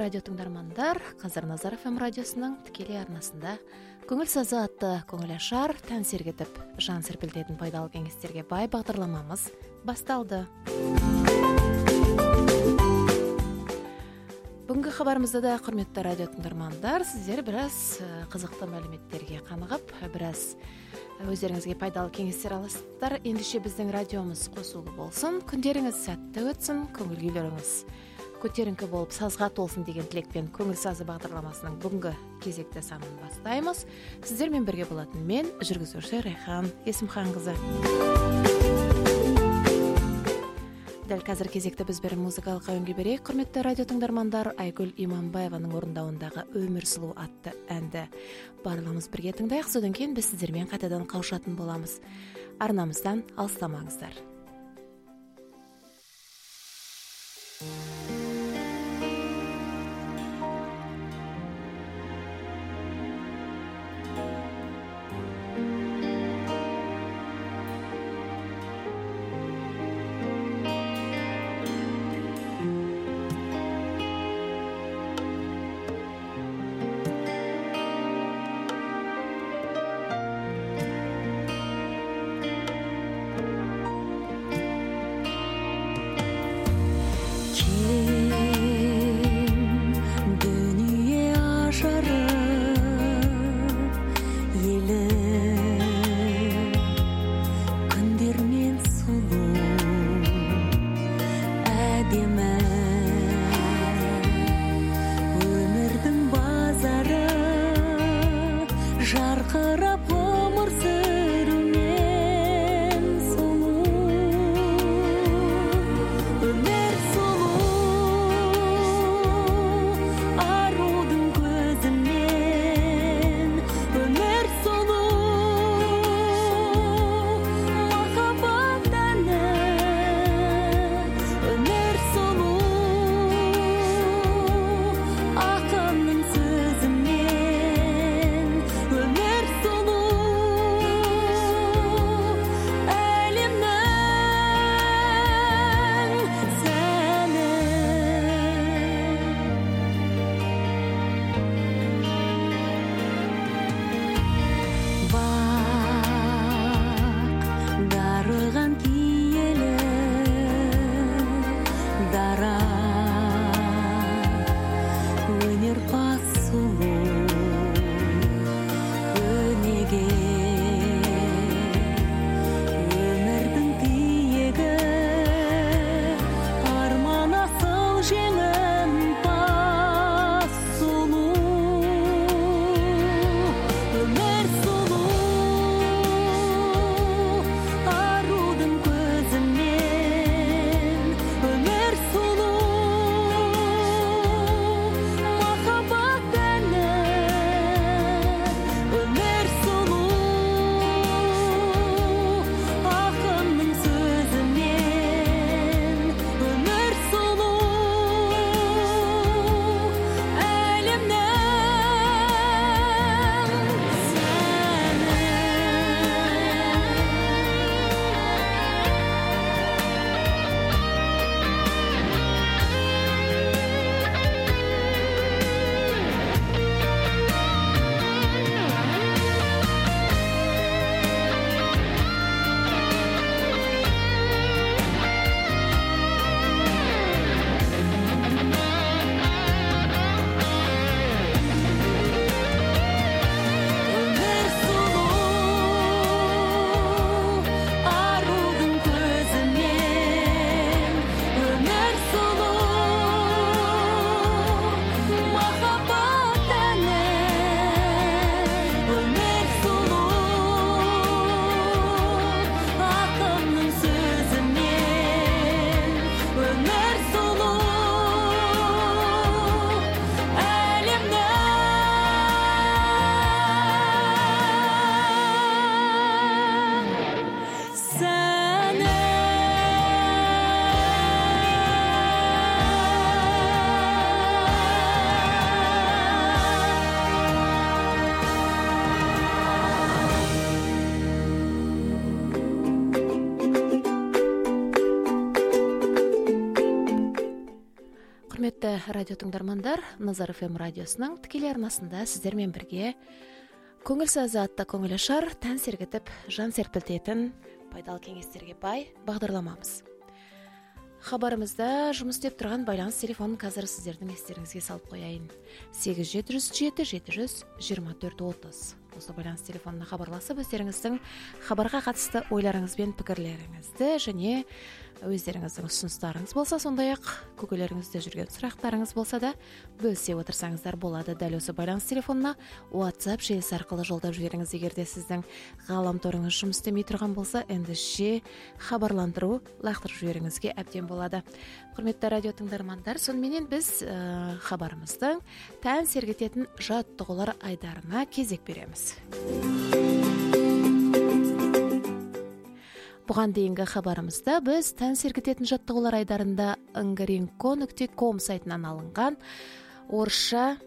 радио тыңдармандар, қазір Назар ФМ радиосының тікелей арнасында көңіл сазы атты көңіл ашар, тән сергітіп, жан серпілтетін пайдалы кеңестерге бай бағдарламамыз басталды. Бүгінгі хабарымызда да, құрметті радио тыңдармандар, сіздер біраз қызықты мәліметтерге қанығып, біраз өздеріңізге пайдалы кеңестер аласыздар. Ендеше біздің радиомыз қосулы болсын, күндеріңіз сәтті өтсін, көңіл күйлеріңіз көтеріңкі болып сазға толсын деген тілекпен көңіл сазы бағдарламасының бүгінгі кезекті санын бастаймыз. Сіздермен бірге болатын мен, жүргізуші Райхан Есімханқызы. Дәл қазір кезекті біз бір музыкалық әуенге берейік. Құрметті радио тыңдармандар, Айгүл Иманбаеваның орындауындағы Өмір сұлу атты әнді барлығымыз бірге тыңдайық. Содан кейін біз сіздермен қайтадан қауышатын боламыз. Арнамыздан алыстамаңыздар. Sonu радио тыңдармандар, Назар ФМ радиосунун тикелей арнасында сиздер менен бирге көңүл саазатта көңүл ашар, тән сергитип, жан серпилтетин пайдалуу кеңестерге бай багдарламабыз. Хабарымызда жұмыс істеп тұрған байланыс телефонун қазір сіздердің естеріңізге салып қояйын. 877-724-30. Осы байланыс телефонына хабарласып, өздеріңіздің хабарға қатысты ойларыңыз бен пікірлеріңізді және өздеріңіздің ұсыныстарыңыз болса, сондай-ақ көкелеріңізде жүрген сұрақтарыңыз болса да бөлісе отырсаңыздар болады. Дәл осы байланыс телефонына WhatsApp желісі арқылы жолдап жіберіңіз. Егер де сіздің ғаламторыңыз жұмыс істемей тұрған болса, ендеше хабарландыру лақтырып жіберіңізге әбден болады. Құрметті радио тыңдармандар, сонымен біз хабарымыздың тән сергітетін жаттығулар айдарына кезек береміз. Бұған дейінгі хабарымызда біз тән сергітетін жаттығулар айдарында ngarenko.com сайтынан алынған орысша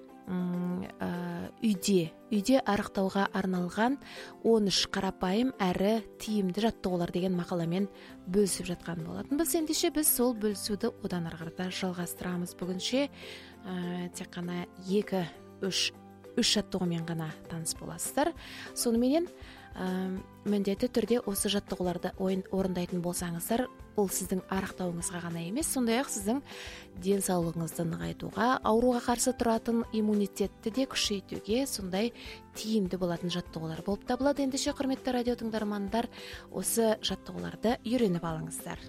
үйде арықтауға арналған 13 қарапайым әрі тиімді жаттығулар деген мақаламен бөлісіп жатқан болатынбыз. Ендеше біз сол бөлісуді одан ары қарата жалғастырамыз. Бүгінше тек қана 2-3 жаттығумен ғана таныс боласыздар. Соныменен міндетті түрде осы жаттығуларды орындайтын болсаңыздар, ол сіздің арықтауыңызға ғана емес, сондай-ақ сіздің денсаулығыңызды нығайтуға, ауруға қарсы тұратын иммунитетті де күшейтуге сондай тиімді болатын жаттығулар болып табылады. Ендеше құрметті радио тыңдармандар, осы жаттығуларды үйреніп алыңыздар.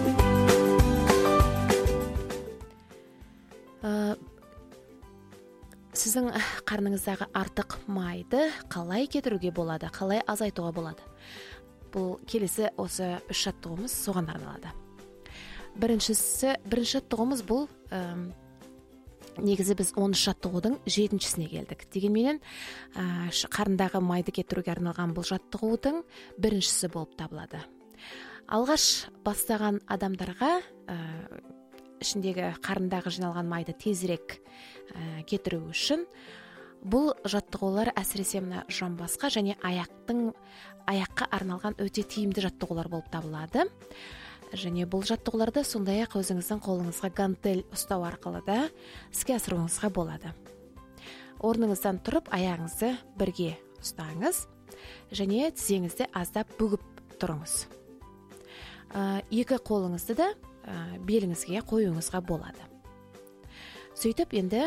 Сіздің қарныңыздағы артық майды қалай кетіруге болады, қалай азайтуға болады? Бұл келесі осы 3 жаттығуымыз соған арналады. Бірінші жаттығуымыз бұл негізі біз 13 жаттығудың 7-сіне келдік. Дегенменен қарындағы майды кетіруге арналған бұл жаттығудың 1-сі болып табылады. Алғаш бастаған адамдарға ішіндегі қарындағы жиналған майды тезірек кетіру үшін бұл жаттығулар әсіресе мына жамбасқа және аяққа арналған өте тиімді жаттығулар болып табылады. Және бұл жаттығуларды сондай-ақ өзіңіздің қолыңызға гантель ұстау арқылы да іске асыруыңызға болады. Орныңыздан тұрып, аяғыңызды бірге ұстаңыз және тізеңізді аздап бүгіп тұрыңыз. Екі қолыңызды да беліңізге қоюыңызға болады. Сөйтіп енді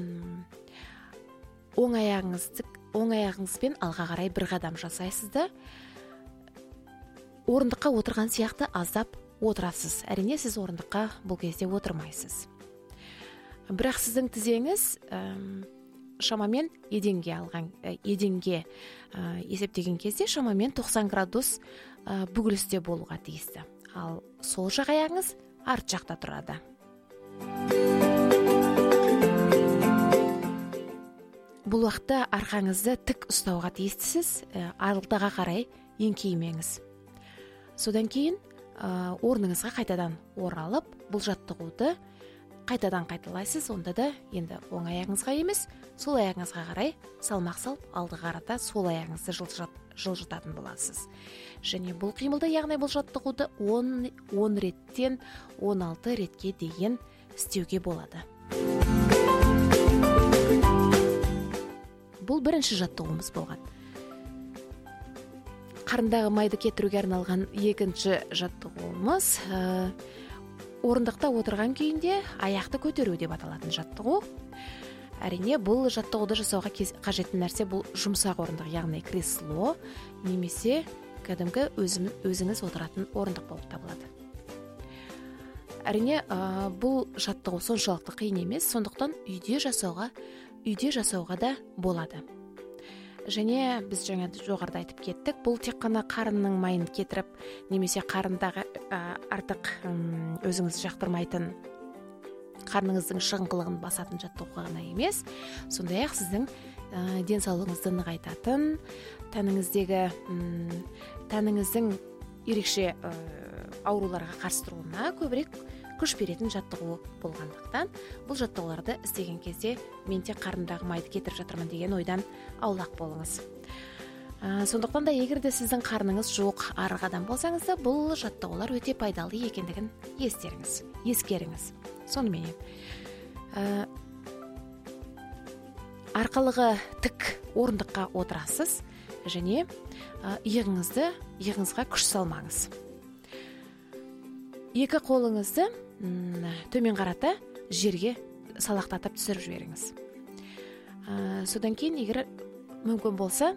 оң аяғыңызбен алға қарай бір қадам жасайсызды. Орындыққа отырған сияқты аздап отырасыз. Әрине сіз орындыққа бұл кезде отырмайсыз. Бірақ сіздің тізеңіз шамамен еденге есептеген кезде шамамен 90 градус бүгілісте болуға тиісті. Ал сол жақ аяғыңыз арт жақта тұрады. Бұл уақытта арқаңызды тік ұстауға тиістісіз, алдыға қарай еңкеймеңіз. Содан кейін орныңызға қайтадан оралып, бұл жаттығуды қайтадан қайталайсыз. Онда да енді оң аяғыңызға емес, сол аяғыңызға қарай салмақ салып, алдыға қарата сол аяғыңызды жылжытатын боласыз. Және бұл қимылды, яғни бұл жаттығуды 10 реттен 16 ретке дейін істеуге болады. Бұл бірінші жаттығуымыз болған. Қарындағы майды кетіруге арналған екінші жаттығуымыз орындықта отырған күйінде аяқты көтеру деп аталатын жаттығу. Әрине, бұл жаттығуды жасауға қажетті нәрсе бұл жұмсақ орындық, яғни кресло немесе кәдімгі өзіңіз отыратын орындық болып табылады. Әрине, бұл жаттығу соншалықты қиын емес, сондықтан үйде жасауға да болады. Және біз жаңа жоғарыда айтып кеттік, бұл тек қана қарынның майын кетіріп, немесе қарындағы артық өзіңіз жақтырмайтын қарныңыздың шығыңқылығын басатын жаттығуға ғана емес, сондай-ақ сіздің денсаулығыңызды нығайтатын, тәніңіздің ерекше ауруларға қарсы тұруына көбірек күш беретін жаттығу болғандықтан, бұл жаттығуларды істеген кезде мен тек қарындағы майды кетіріп жатырмын деген ойдан аулақ болыңыз. Сондықтан да егер де сіздің қарныңыз жоқ арық адам болсаңыз да, бұл жаттығулар өте пайдалы екендігін ескеріңіз. Сонымен арқалығы тік орындыққа отырасыз және иығыңызға күш салмаңыз. Екі қолыңызды төмен қарата жерге салақтатып түсіріп жіберіңіз. Содан кейін егер мүмкін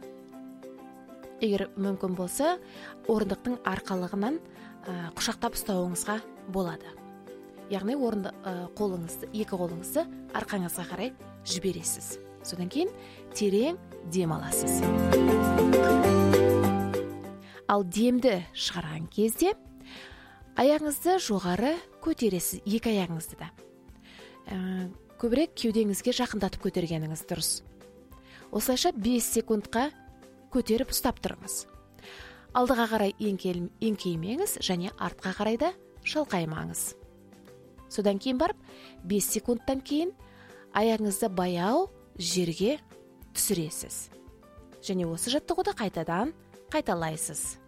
болса, орындықтың арқалығынан құшақтап ұстауыңызға болады. Яғни екі қолыңызды арқаңызға қарай жібересіз. Содан кейін терең дем аласыз. Ал демді шығарған кезде аяғыңызды жоғары көтересіз, екі аяғыңызды да. Көбірек кеудеңізге жақындатып көтергеніңіз дұрыс. Осылайша 5 секундқа көтеріп ұстап тұрыңыз. Алдыға қарай еңкеймеңіз және артқа қарай да шалқаймаңыз. Содан кейін барып 5 секундтан кейін аяғыңызды баяу жерге түсіресіз. Және осы жаттығуды қайтадан қайталайсыз.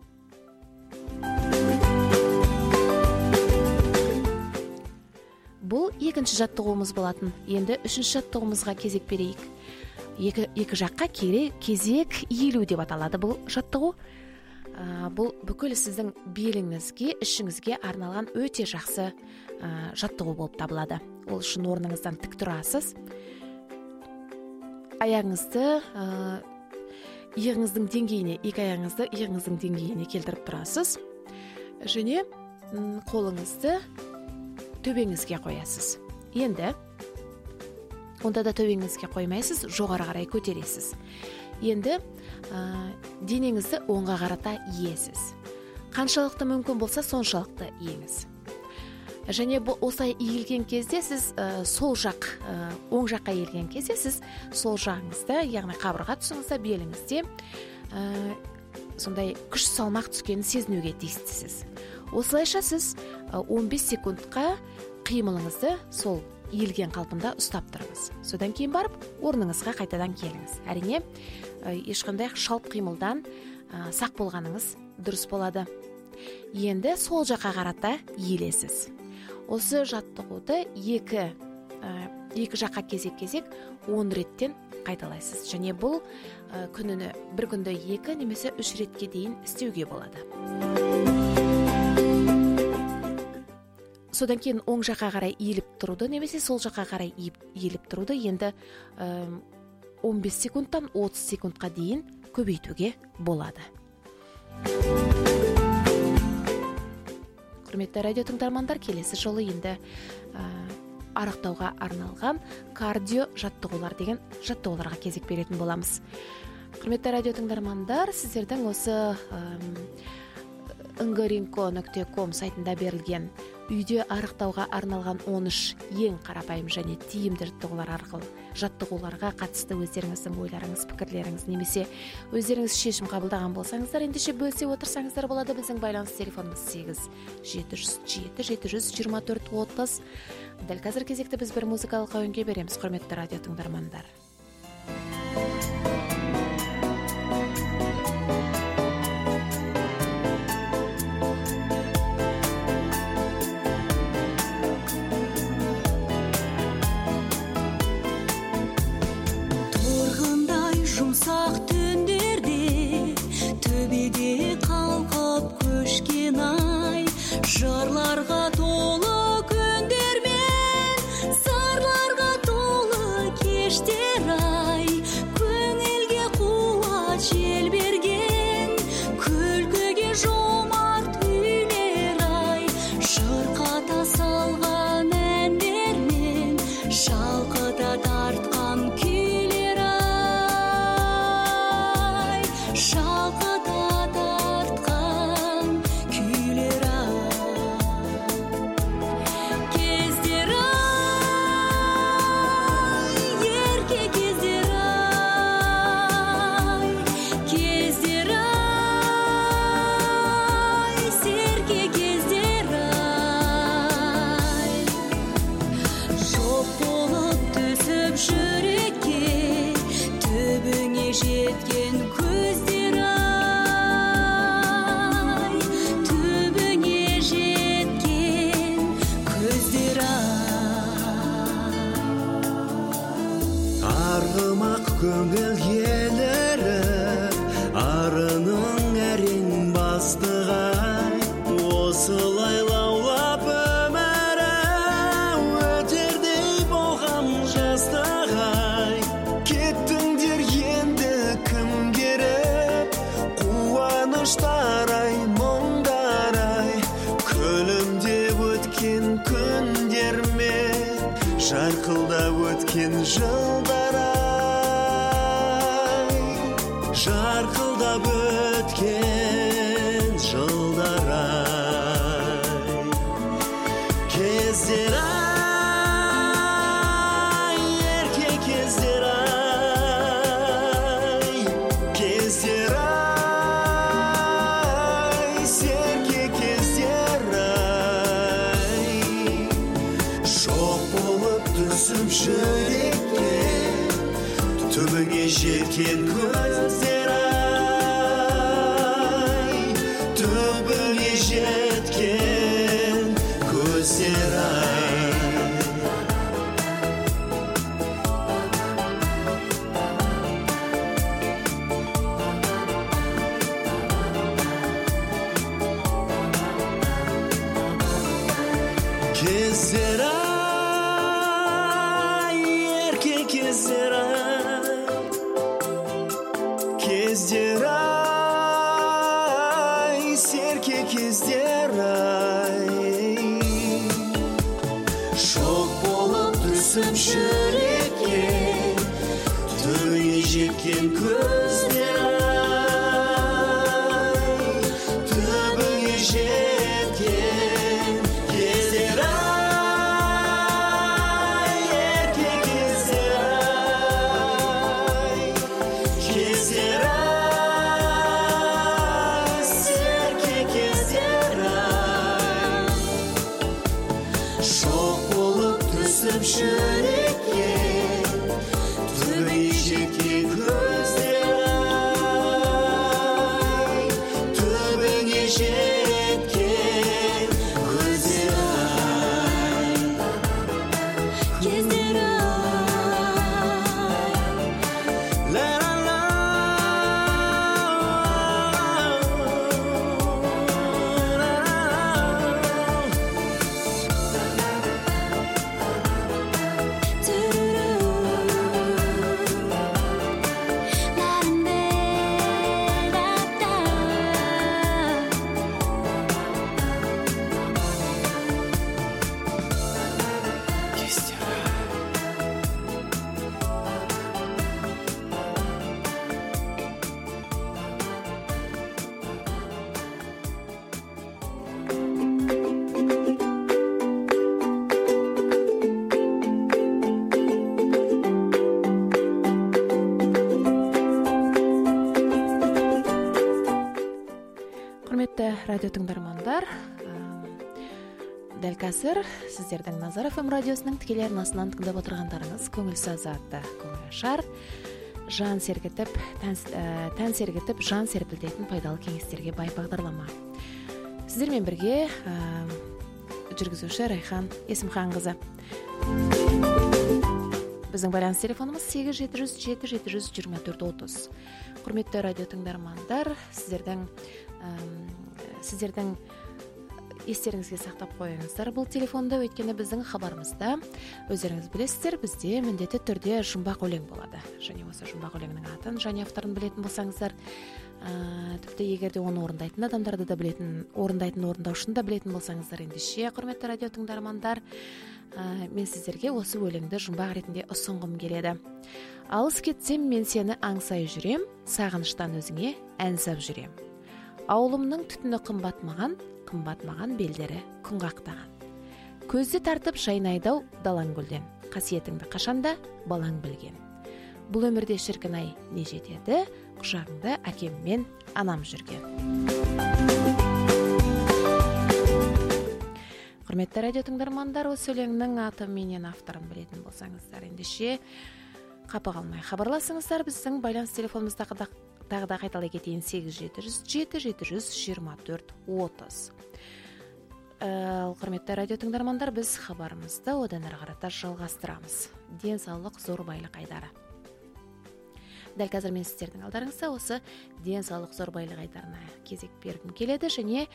Бұл екінші жаттығуымыз болатын. Енді үшінші жаттығуымызға кезек берейік. Екі жаққа кезек иілу деп аталады бұл жаттығу. Бұл бүкіл сіздің беліңізге, ішіңізге арналған өте жақсы жаттығу болып табылады. Ол үшін орныңыздан тік тұрасыз. Аяғыңызды иығыңыздың деңгейіне келтіріп тұрасыз. Және қолыңызды төбеңізге қоясыз. Енді онда да төбеңізге қоймайсыз, жоғары қарай көтересіз. Енді денеңізді оңға қарата иесіз. Қаншалықты мүмкін болса, соншалықты иеңіз. Және осылай иілген кезде сіз оң жаққа иілген кезде сіз сол жағыңызда, яғни қабырға тұсыңызда, беліңізде сондай күш салмақ түскенін сезінуге тиістісіз. Осылайша сіз 15 секундқа қимылыңызды сол иілген қалпында ұстап тұрыңыз. Содан кейін барып орныңызға қайтадан келіңіз. Әрине, ешқандай шалт қимылдан сақ болғаныңыз дұрыс болады. Енді сол жаққа қарата иілесіз. Осы жаттығуды екі жаққа кезек 10 реттен қайталайсыз. Және бұл бір күнде 2 немесе 3 ретке дейін істеуге болады. Содан кейін оң жаққа қарай иіліп тұруды немесе сол жаққа қарай иіліп тұруды енді 15 секундтан 30 секундқа дейін көбейтуге болады. Құрметті радио тыңдармандар, келесі жолы енді арықтауға арналған кардио жаттығулар деген жаттығуларға кезек беретін боламыз. Құрметті радио тыңдармандар, сіздердің осы ngrinko.com сайтында берілген үйде арықтауға арналған 13 ең қарапайым және тиімді жаттығуларға қатысты өздеріңіздің ойларыңыз, пікірлеріңіз немесе өздеріңіз шешім қабылдаған болсаңыздар, ендеше бөлісе отырсаңыздар болады. Біздің байланыс телефонымыз 8-707-724-30. Дәл қазір кезекті біз бір музыкалық әуенге береміз, құрметті радио тыңдармандар. Жырларға толы күндермен, сарларға толы кештер ай, көңілге қуат жел берген, күлкіге жомарт үйлер ай, шырқата салған әндермен, шалқыта тартқан күйлер ай, шалқыта тартқан күйлер ай. Жеткен көздер ай, түбіне жеткен көздер ай. көңіл еліріп арының әрең бастығай осылай лаулап өмірі өтердей болған жастығай кеттіңдер енді кім керек қуаныштар ай мұңдар ай күлімдеп өткен күндер ме жарқылдап өткен жылдар ай жарқылдап өткен жылдар ай кездер ай ерке кездер ай кездер ай серке кездер ай жоқ болып түсіп жүрекке түбіңе жеткен көздер ай түбіңе жеткен көздер ай кездер ай ерке кездер ай кездер ай серке кездер ай шоқ болып түсіп жүрекке түбіңе жеткен көздер ай түбіңе жеткен кездер ай ерке кездер ай кездер ай серке кездер ай шоқ болып түсіп жүрекке түбіңе жеткен көздер ай түбіңе жеткен көздер ай кездер ай ла ла ла Құрметті радио тыңдармандар, дәл қазір сіздердің Назар FM радиосының тікелей арнасынан тыңдап отырғандарыңыз көңіл сазаты, көңіл ашар, жан сергітіп, тән сергітіп, жан серпілтетін пайдалы кеңестерге бай бағдарлама. Сіздермен бірге жүргізуші Райхан Есімханқызы. Біздің байланыс телефонымыз 8-700-700-24-30. Құрметті радио тыңдармандар, сіздердің естеріңізге сақтап қойыңыздар бұл телефонды, өйткені біздің хабарымызда өздеріңіз білесіздер, бізде міндетті түрде жұмбақ өлең болады. Және осы жұмбақ өлеңнің атын және авторын білетін болсаңыздар, тіпті егерде оны орындайтын адамдарды да білетін, орындайтын орындаушыны да білетін болсаңыздар, ендеше құрметті радио тыңдармандар, мен сіздерге осы өлеңді жұмбақ ретінде ұсынғым келеді. Алыс кетсем мен сені аңсай жүрем, сағыныштан өзіңе ән сап жүрем. Ауылымның түтіні қымбат маған белдері күн қақтаған. Көзді тартып шайнайдау далаң гүлден, қасиетіңді қашанда балаң білген. Бұл өмірде шіркін-ай не жетеді, құшағыңда әкем мен анам жүрген. Құрметті радио тыңдармандар, осы өлеңнің аты менен авторын білетін болсаңыздар, ендеше қапы қалмай хабарласыңыздар. Біздің байланыс телефонымызда тағы да қайталай кетейін: 8-700-700-24-30. Құрметті радио тыңдармандар, біз хабарымызды одан әрі қарата жалғастырамыз. Денсаулық зор байлық айдары. дәл қазір мен сіздердің алдарыңызда осы денсаулық зор байлық айдарына кезек бергім келеді және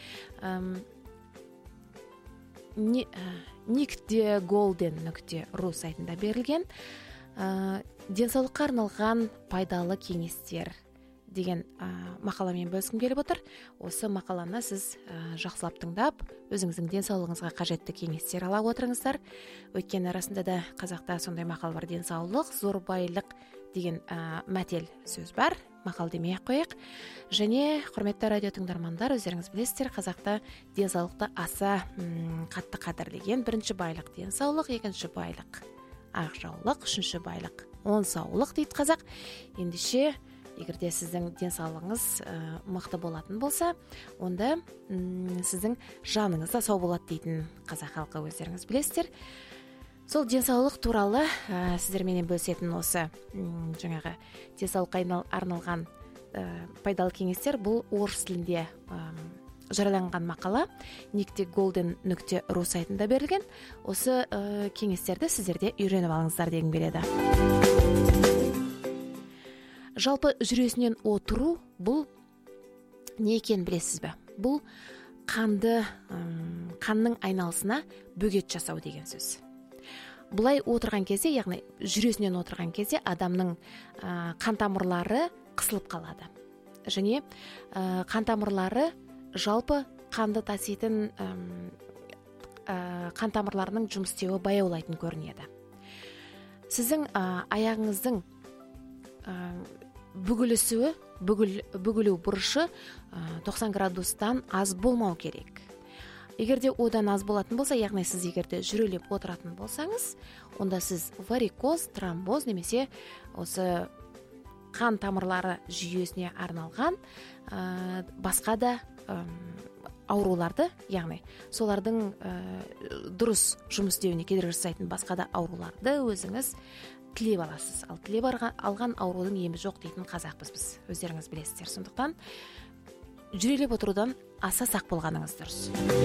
nik.golden.ru сайтында берілген денсаулыққа арналған пайдалы кеңестер деген мақаламен бөліскім келіп отыр. Осы мақаланы сіз жақсылап тыңдап, өзіңіздің денсаулығыңызға қажетті кеңестер ала отырыңыздар. Өйткені расында да қазақта сондай мақал бар, денсаулық зор байлық деген мәтел сөз бар. Мақал демей ақ қояйық. Және құрметті радио тыңдармандар, өздеріңіз білесіздер, қазақта денсаулықты аса қатты қадірлеген. Бірінші байлық денсаулық, екінші байлық ақжаулық, үшінші байлық оңсаулық дейді қазақ. Ендеше егерде сіздің денсаулығыңыз мықты болатын болса, онда сіздің жаныңыз да сау болады дейтін қазақ халқы, өздеріңіз білесіздер. Сол денсаулық туралы сіздерменен бөлісетін осы жаңағы денсаулыққа арналған пайдалы кеңестер, бұл орыс тілінде жарияланған мақала nik.golden.ru сайтында берілген. Осы кеңестерді сіздерде үйреніп алыңыздар дегім келеді. Жалпы жүресінен отыру бұл не екенін білесіз бе? Бұл қанның айналысына бөгет жасау деген сөз. Бұлай отырған кезде, яғни жүресінен отырған кезде адамның қан тамырлары қысылып қалады. Және қан тамырлары жалпы қанды таситын қан тамырларының жұмыс істеуі баяулайтын көрінеді. Сіздің аяғыңыздың бүгілу бұрышы 90 градустан аз болмау керек. Егерде одан аз болатын болса, яғни сіз егерде жүрелеп отыратын болсаңыз, онда сіз варикоз, тромбоз немесе осы қан тамырлары жүйесіне арналған басқа да ауруларды, яғни солардың дұрыс жұмыс істеуіне кедергі жасайтын басқа да ауруларды өзіңіз тілеп аласыз. Ал тілеп алған аурудың емі жоқ дейтін қазақпыз біз, өздеріңіз білесіздер. Сондықтан жүрелеп отырудан аса сақ болғаныңыз дұрыс.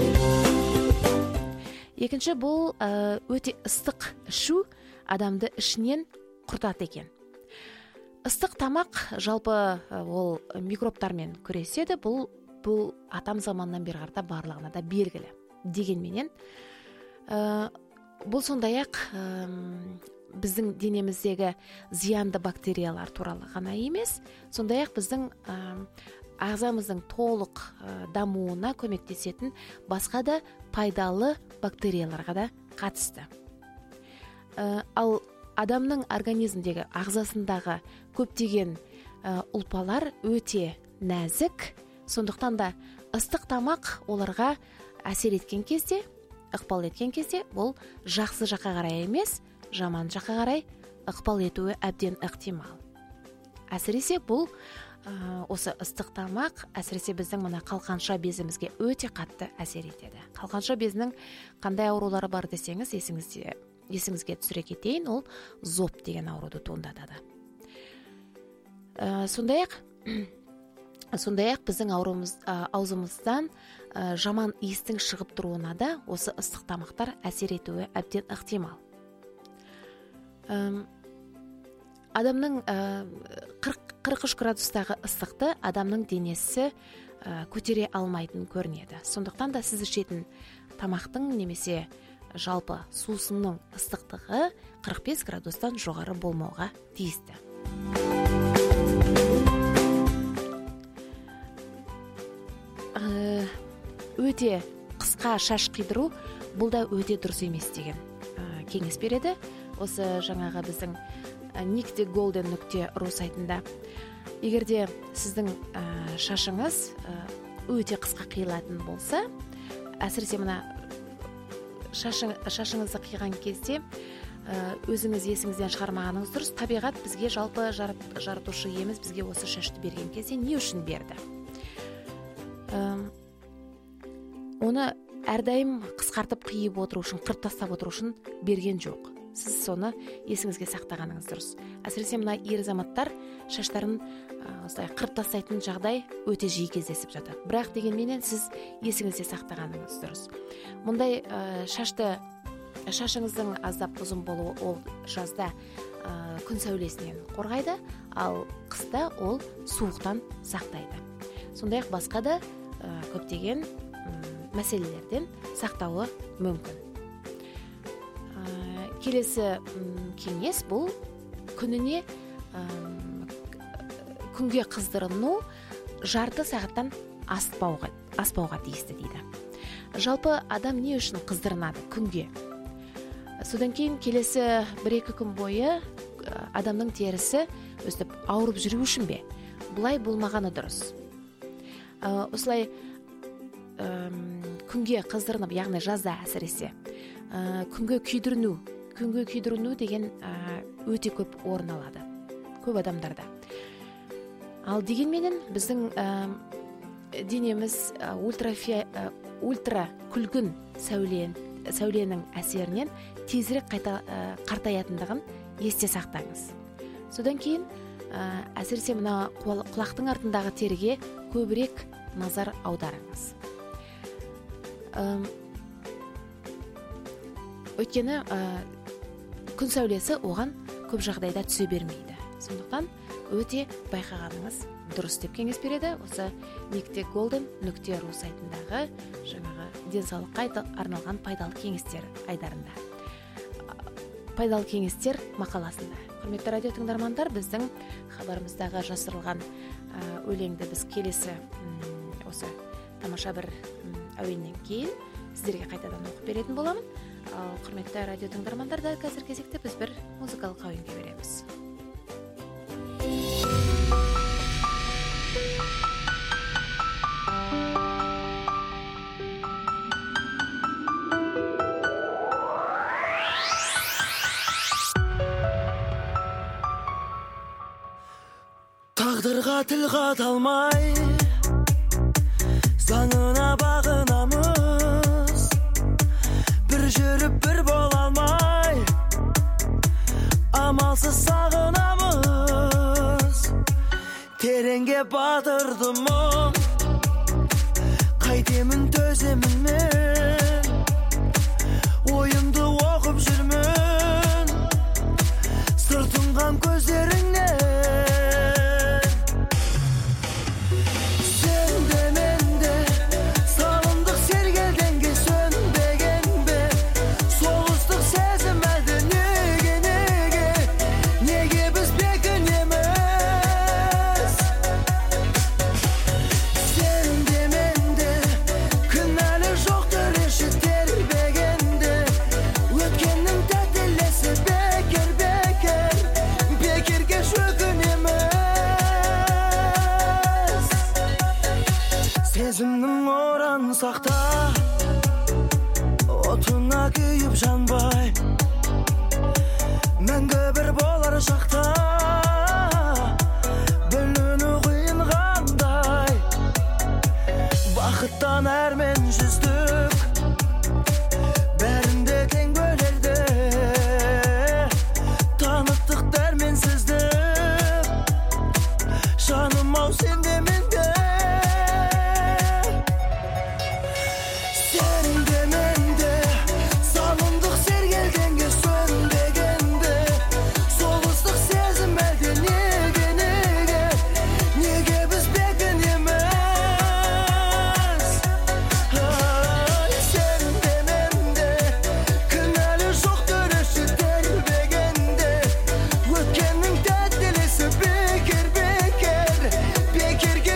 Екінші, бұл өте ыстық ішу адамды ішінен құртады екен. Ыстық тамақ жалпы ол микробтармен күреседі. Бұл атам заманнан бері қарата барлығына да белгілі. Дегенменен бұл сондай-ақ біздің денеміздегі зиянды бактериялар туралы ғана емес, сондай-ақ біздің ағзамыздың толық дамуына көмектесетін басқа да пайдалы бактерияларға да қатысты. Ал адамның организмдегі ағзасындағы көптеген ұлпалар өте нәзік, сондықтан да ыстық тамақ оларға әсер еткен кезде, ықпал еткен кезде, бұл жақсы жаққа қарай емес, жаман жаққа қарай ықпал етуі әбден ықтимал. Әсіресе бұл осы ыстық тамақ әсіресе біздің мына қалқанша безімізге өте қатты әсер етеді. Қалқанша безінің қандай аурулары бар десеңіз, есіңізге түсіре кетейін, ол зоб деген ауруды туындатады. Сондай-ақ біздің аузымыздан жаман иістің шығып тұруына да осы ыстық тамақтар әсер етуі әбден ықтимал. Адамның 43 градустағы ыстықты адамның денесі көтере алмайтын көрінеді. Сондықтан да сіз ішетін тамақтың немесе жалпы сусынның ыстықтығы 45 градустан жоғары болмауға тиісті. Өте қысқа шаш қидыру бұл да өте дұрыс емес деген кеңес береді. Осы жаңағы біздің nik.golden.ru сайтында. Егерде сіздің шашыңыз өте қысқа қиылатын болса, әсіресе мына шашыңызды қиған кезде өзіңіз есіңізден шығармағаныңыз дұрыс. Табиғат бізге жалпы жаратушы иеміз бізге осы шашты берген кезде не үшін берді? Оны әрдайым қысқартып қиып отыру үшін, қырып тастап отыру үшін берген жоқ. Сіз соны есіңізге сақтағаныңыз дұрыс. Әсіресе мына ер азаматтар шаштарын осылай қырып тастайтын жағдай өте жиі кездесіп жатады. Бірақ дегенменен сіз есіңізде сақтағаныңыз дұрыс. Мұндай шашыңыздың аздап ұзын болуы ол жазда күн сәулесінен қорғайды, ал қыста ол суықтан сақтайды. Сондай-ақ басқа да көптеген мәселелерден сақтауы мүмкін. Келесі кеңес бұл күніне күнге қыздырыну жарты сағаттан аспауға тиісті дейді. Жалпы адам не үшін қыздырынады күнге? Содан кейін келесі 1-2 күн бойы адамның терісі өстіп ауырып жүру үшін бе? Бұлай болмағаны дұрыс. Осылай күнге қыздырынып, яғни жазда әсіресе күнге күйдіріну деген өте көп орын алады көп адамдарда. Ал дегенменен біздің денеміз ультра күлгін сәуленің әсерінен тезірек қартаятындығын есте сақтаңыз. Содан кейін әсіресе мына құлақтың артындағы теріге көбірек назар аударыңыз. Өйткені күн сәулесі оған көп жағдайда түсе бермейді. Сондықтан өте байқағаныңыз дұрыс деп кеңес береді. Осы nikte.golden.ru сайтындағы жаңағы денсаулыққа арналған пайдалы кеңестер айдарында. Пайдалы кеңестер мақаласында. Құрметті радио тыңдармандар, біздің хабарымыздағы жасырылған өлеңді біз келесі осы тамаша бір әуеннен кейін сіздерге қайтадан оқып беретін боламын. Ал құрметті радио тыңдармандар, да қазір кезекте біз бір музыкалық әуенге береміз. Тағдырға тіл қата алмай, заңына бағынамыз, бір жүріп бір бола алмай, амалсыз сағынамыз. Тереңге батырды мұң, қайтемін төземін мен, ойымды оқып жүрмін, сыр тұнған көздеріңнен. Сезімнің оран сақта, отына күйіп жанбай, мәңгі бір болар шақта, біліну қиын қандай. Бақыттан әрмен жүздік, бәрінде тең бөлерді, таныттық дәрменсіздік, жаным ау сенде менде. Bekir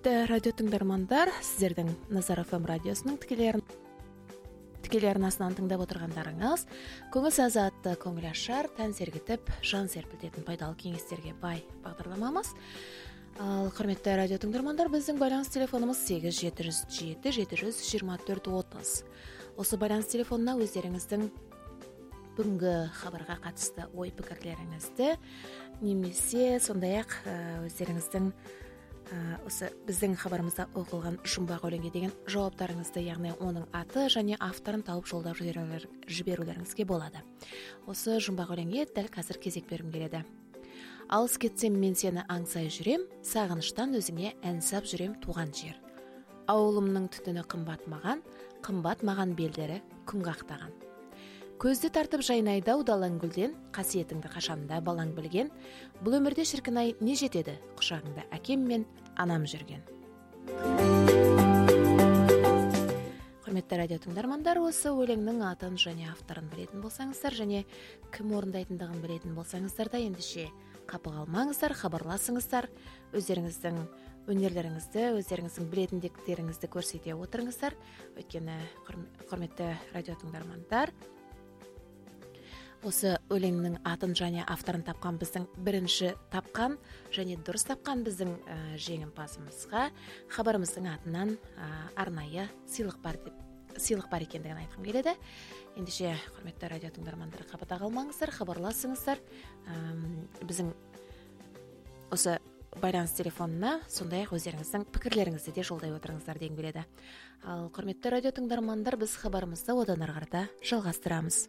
Құрметті радио тыңдармандар, сіздердің Назар ФМ радиосының тікелей арнасынан тыңдап отырғандарыңыз көңіл сазатты, көңіл ашар, тән сергітіп, жан серпілтетін пайдалы кеңестерге бай бағдарламамыз. Ал құрметті радио тыңдармандар, біздің байланыс телефонымыз 8-707-724-30. Осы байланыс телефонына өздеріңіздің бүгінгі хабарға қатысты ой пікірлеріңізді немесе сондай-ақ өздеріңіздің осы біздің хабарымызда оқылған жұмбақ өлеңге деген жауаптарыңызды, яғни оның аты және авторын тауып жолдап жіберулеріңізге болады. Осы жұмбақ өлеңге дәл қазір кезек бергім келеді. Алыс кетсем мен сені аңсай жүрем, сағыныштан өзіңе ән сап жүрем туған жер. Ауылымның түтіні қымбат маған белдері күн қақтаған. Көзді тартып жайнайдау далаң гүлден, қасиетіңді қашанда балаң білген, бұл өмірде шіркінай не жетеді, құшағыңда әкем мен анам жүрген. Құрметті радио тыңдармандар, осы өлеңнің атын және авторын білетін болсаңыздар, және кім орындайтындығын білетін болсаңыздар да ендеше қапы қалмаңыздар, хабарласыңыздар, өздеріңіздің өнерлеріңізді, өздеріңіздің білетіндіктеріңізді көрсете отырыңыздар. Өйткені құрметті радио тыңдармандар, осы өлеңнің атын және авторын тапқан біздің бірінші тапқан және дұрыс тапқан біздің жеңімпазымызға хабарымыздың атынан арнайы сыйлық бар екендігін айтқым келеді. Ендеше құрметті радио тыңдармандар, қапыда қалмаңыздар, хабарласыңыздар. Біздің осы байланыс телефонына сондай-ақ өздеріңіздің пікірлеріңізді де жолдай отырыңыздар дегім келеді. Ал құрметті радио тыңдармандар, біз хабарымызды одан ары қарата жалғастырамыз.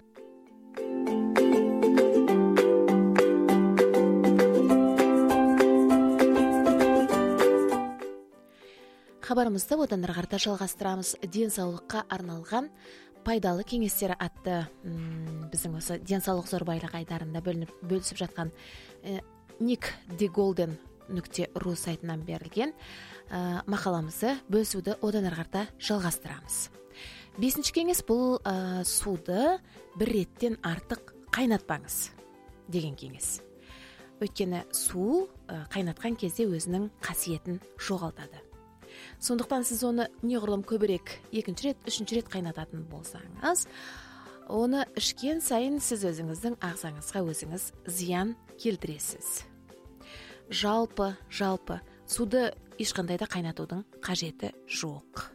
Хабарымызды одан ары қарата жалғастырамыз. Денсаулыққа арналған пайдалы кеңестері атты біздің осы денсаулық зор байлық айдарында бөлісіп жатқан nickthegolden.ru сайтынан берілген мақаламызды бөлісуді одан ары қарата жалғастырамыз. 5-ші кеңес бұл суды бір реттен артық қайнатпаңыз деген кеңес. Өйткені су қайнатқан кезде өзінің қасиетін жоғалтады. Сондықтан сіз оны неғұрлым көбірек 2-ші рет, 3-ші рет қайнататын болсаңыз, оны ішкен сайын сіз өзіңіздің ағзаңызға өзіңіз зиян келтіресіз. Жалпы суды ешқандай да қайнатудың қажеті жоқ.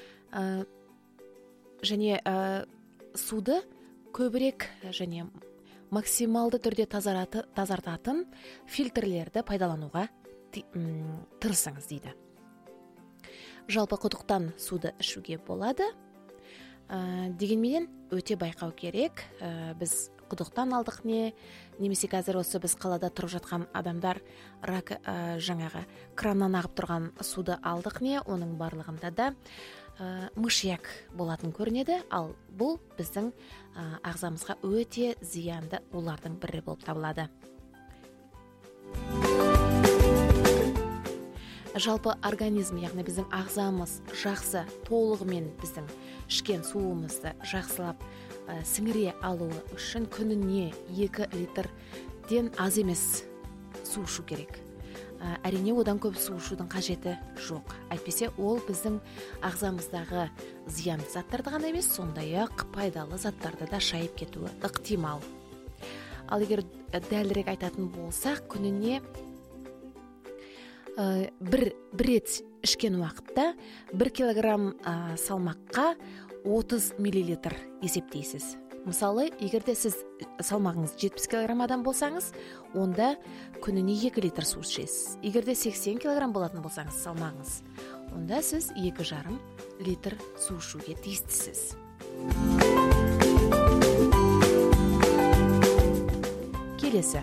Және суды көбірек және максималды түрде тазартатын фильтрлерді пайдалануға тырысыңыз дейді. Жалпы құдықтан суды ішуге болады. Дегенменен өте байқау керек. Біз құдықтан алдық немесе қазір осы біз қалада тұрып жатқан адамдар жаңағы краннан ағып тұрған суды алдық оның барлығында да мышьяк болатын көрінеді. Ал бұл біздің ағзамызға өте зиянды улардың бірі болып табылады. Жалпы организм, яғни біздің ағзамыз жақсы толығымен біздің ішкен суымызды жақсылап сіңіре алуы үшін күніне 2 литрден аз емес су ішу керек. Әрине одан көп су ішудің қажеті жоқ. Әйтпесе ол біздің ағзамыздағы зиянды заттарды ғана емес, сондай-ақ пайдалы заттарды да шайып кетуі ықтимал. Ал егер дәлірек айтатын болсақ, күніне бір рет ішкен уақытта 1 килограмм салмаққа 30 миллилитр есептейсіз. Мысалы, егерде сіз салмағыңыз 70 килограмм адам болсаңыз, онда күніне 2 литр су ішесіз. Егерде 80 килограмм болатын болсаңыз салмағыңыз, онда сіз 2,5 литр су ішуге тиістісіз. Келесі.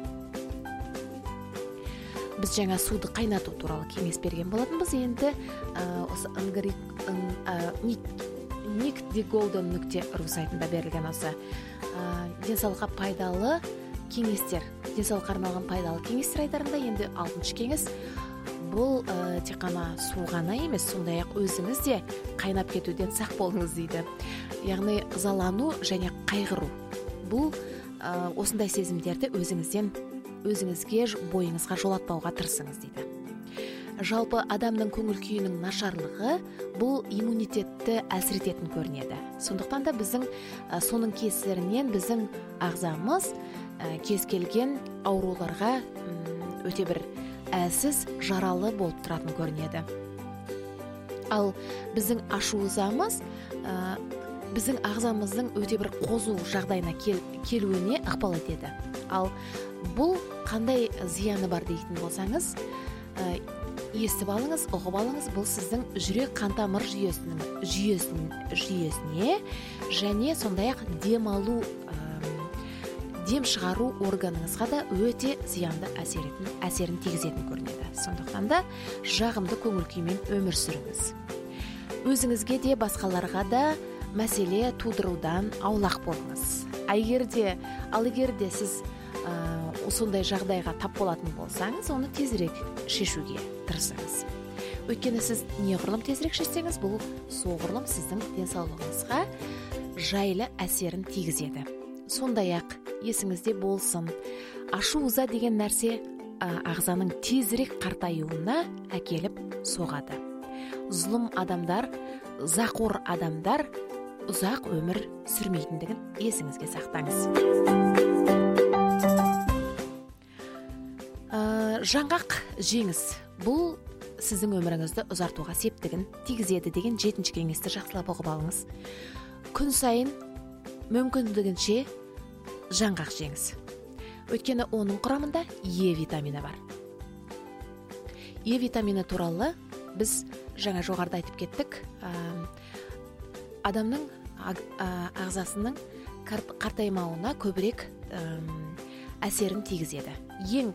Біз жаңа суды қайнату туралы кеңес берген болатынбыз. Енді осы nickthegolden.ru сайтында берілген осы денсаулыққа пайдалы кеңестер, денсаулыққа арналған пайдалы кеңестер айдарында енді 6-шы кеңес. Бұл тек қана су ғана емес, сондай-ақ өзіңіз де қайнап кетуден сақ болыңыз дейді. Яғни ызалану және қайғыру. Бұл осындай сезімдерді өзіңізге бойыңызға жолатпауға тырысыңыз дейді. Жалпы адамның көңіл күйінің нашарлығы бұл иммунитетті әлсірететін көрінеді. Сондықтан да біздің соның кесірінен біздің ағзамыз кез келген ауруларға өте бір әлсіз, жаралы болып тұратын көрінеді. Ал біздің ашу-ызамыз біздің ағзамыздың өте бір қозу жағдайына келуіне ықпал етеді. Ал бұл қандай зияны бар дейтін болсаңыз, естіп алыңыз, ұғып алыңыз, бұл сіздің жүрек қан-тамыр жүйесіне және сондай-ақ дем шығару органыңызға да өте зиянды әсерін тигізетін көрінеді. Сондықтан да жағымды көңіл күймен өмір сүріңіз. Өзіңізге де басқаларға да мәселе тудырудан аулақ болыңыз. Егер де сіз сондай жағдайға тап болатын болсаңыз, оны тезірек шешуге тырысыңыз. Өйткені сіз неғұрлым тезірек шешсеңіз, бұл соғұрлым сіздің денсаулығыңызға жайлы әсерін тигізеді. Сондай-ақ есіңізде болсын, ашу-ыза деген нәрсе ағзаның тезірек қартаюына әкеліп соғады. Зұлым адамдар, ызақор адамдар ұзақ өмір сүрмейтіндігін есіңізге сақтаңыз. Жаңғақ жеңіз. Бұл сіздің өміріңізді ұзартуға септігін тигізеді деген 7-ші кеңесті жақсылап оқып алыңыз. Күн сайын мүмкіндігінше жаңғақ жеңіз. Өйткені оның құрамында Е витамині бар. Е витамині туралы біз жаңа жоғарыда айтып кеттік. Адамның ағзасының қартаймауына көбірек әсерін тигізеді. Ең